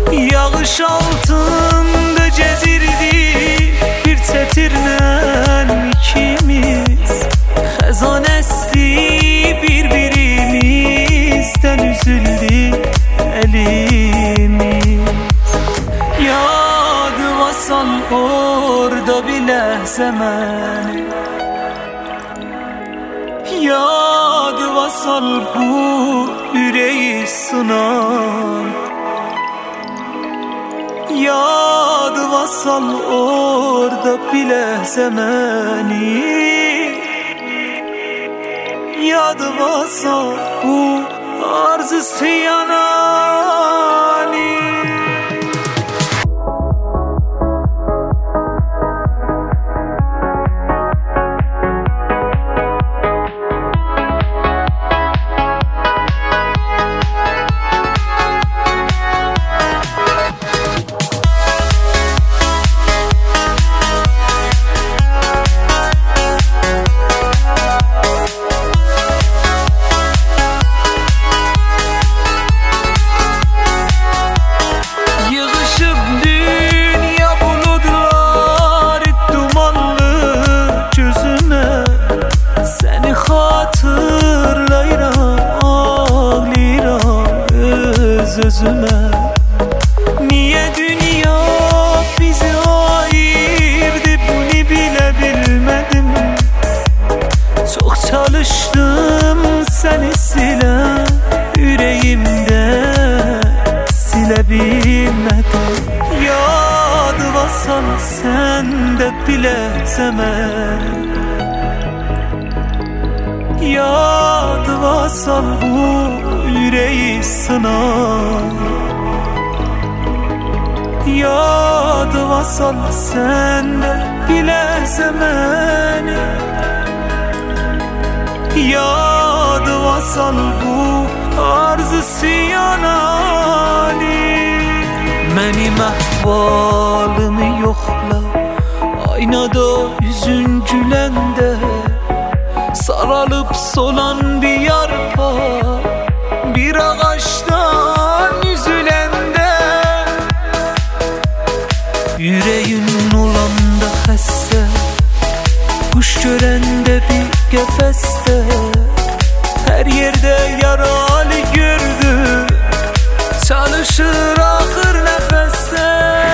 Yağış altında cezirdi bir tetirnen ikimiz. Xezan esti birbirimizden üzüldü elimiz. Yadı vasan orada bile zemeni, yadı vasal bu yüreği sınar. Yadı vasal orada bile zemeni, yadı vasal bu arzı yanani. Özüme niye dünya bizi ayırdı, bunu bile bilmedim. Çok çalıştım seni sile, yüreğimde silebilmedim. Yadı vasal sen de bile zaman, yadı vasal bu yüreği sınar. Yadı vasal sen de bile zemeni, yadı vasal bu arzı yanani. Benim ahvalımı yokla, aynada yüzün gülende, saralıp solan bir yarpa bir ağaçtan üzülende. Yüreğin olanda xəstə, kuş görəndə bir qəfəsdə, her yerde yaralı gördü, çalışır axır nəfəsdə.